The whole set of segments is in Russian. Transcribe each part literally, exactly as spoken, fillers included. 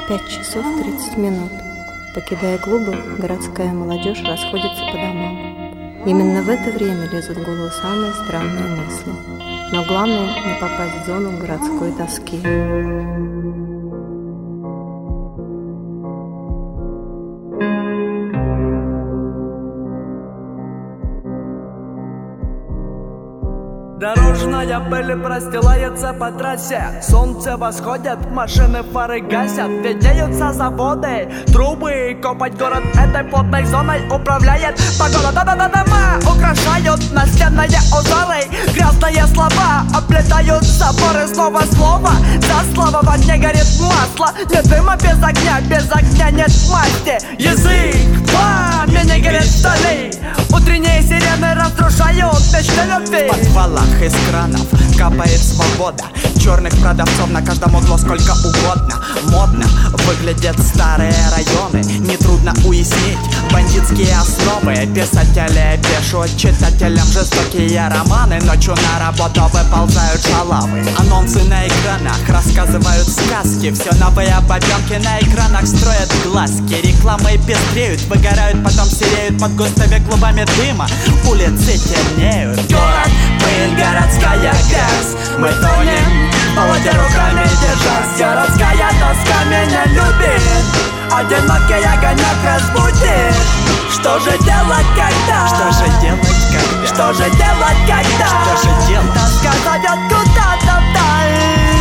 Пять часов тридцать минут. Покидая клубы, городская молодежь расходится по домам. Именно в это время лезут в голову самые странные мысли. Но главное — не попасть в зону городской тоски. Дорожная пыль простилается по трассе. Солнце восходит, машины фары гасят. Видеются заводы, трубы. Копать город этой плотной зоной управляет погода. Да-да-да, дома украшают настенные узоры. Грязные слова облетают заборы. Снова слово за слово. В огне горит масло. Нет дыма без огня, без огня нет масти. Язык пламени горит вдали. Утренние сирены разрушают мечты любви. В подвалах из кранов капает свобода. Черных продавцов на каждом углу сколько угодно. Модно выглядят старые районы. Нетрудно уяснить бандитские основы. Писатели пишут читателям жестокие романы. Ночью на работу выползают шалавы. Анонсы на экранах рассказывают сказки. Все новые бабенки на экранах строят глазки. Рекламы пестреют, выгорают, потом сереют под густыми клубами дыма. Улицы темнеют. Город, пыль, городская грязь. Мы тонем, в воде руками держась. Городская тоска меня любит. Одинокий огонек разбудит. Что же делать, когда? Что же делать, когда? Что же делать, когда? Что же делать? Тоска зовет куда-то вдаль.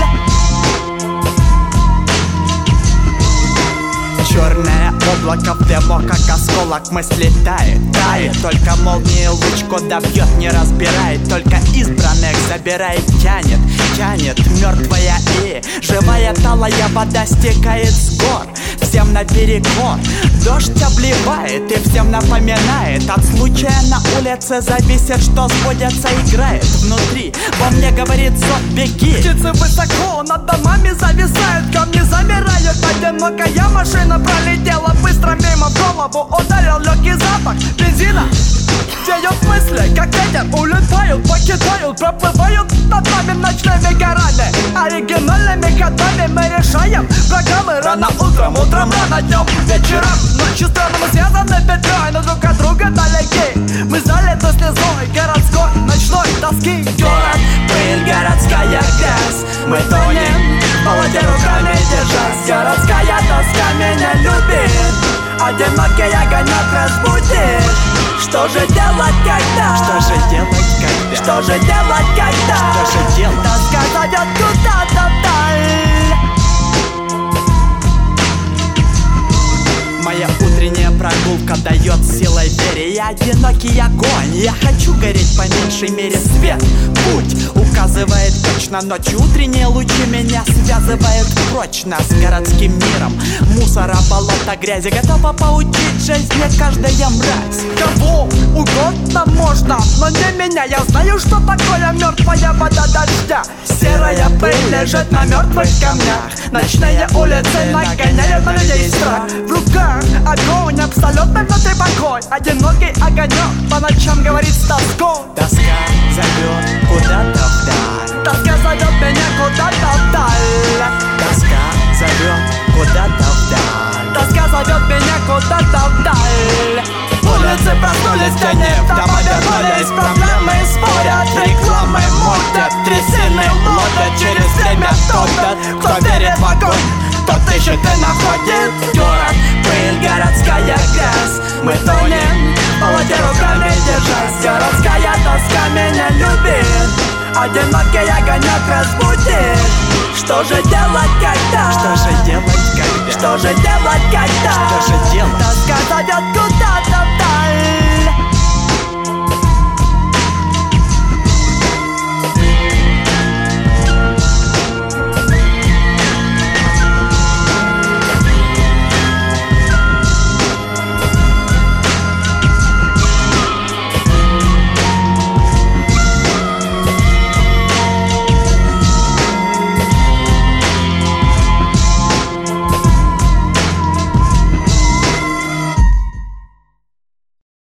Черное облако в дыму, как осколок мысли тает, тает. Только молнии луч куда бьет, не разбирает. Только избранных забирает, тянет, тянет. Мертвая и живая талая вода стекает с гор. Всем наперекор дождь обливает и всем напоминает. От случая на улице зависит, что сбудется, играет внутри. Во мне говорит зов, беги. Птицы высоко над домами зависают, камни замирают. Одинокая машина пролетела быстро мимо, в голову ударил легкий запах бензина. Сеют мысли, как ветер, улетают, покидают, проплывают над нами ночными горами. Оригинальными ходами мы решаем программы. Рано утром, утром рано, днем, вечером. Ночью странно мы связаны петлей, но друг от друга далеки. Мы залиты слезой городской ночной тоски. Город, пыль, городская грязь. Мы тонем, в воде руками держась. Городская тоска меня любит. Одинокий огонек разбудит. Что же делать, когда? Что же делать, когда? Что же делать, когда? Что же делать? Тоска зовет куда-то вдаль. Моя утренняя прогулка дает силой вере. Я одинокий огонь, я хочу гореть по меньшей мере. Свет, путь указывает точно. Ночью утренние лучи меня связывают прочно с городским миром. Мусора, болота, грязи, готова поучить жизни каждая мразь. Кого угодно можно, но не меня. Я знаю, что такое мертвая вода дождя. Серая пыль лежит на мертвых камнях. Ночные улицы нагоняют на людей страх. В руках огонь, абсолютно внутри покой. Одинокий огонек по ночам говорит с тоской. Тоска зовет куда-то вдаль. Тоска зовет меня куда-то вдаль. Тоска зовет куда-то вдаль. Тоска зовет меня куда-то вдаль. Улицы проснулись, тени в дома вернулись. Проблемы спорят, рекламы мутят. Трясины ловят через время топят. Кто верит в огонь, тот ищет и находит. Город, пыль, городская грязь. Мы тонем, в воде руками держась. Городская тоска меня любит. Одинокий огонек разбудит. Что же делать, когда? Что же делать, когда? Что же делать, когда? Что же делать? Тоска зовет куда-то вдаль.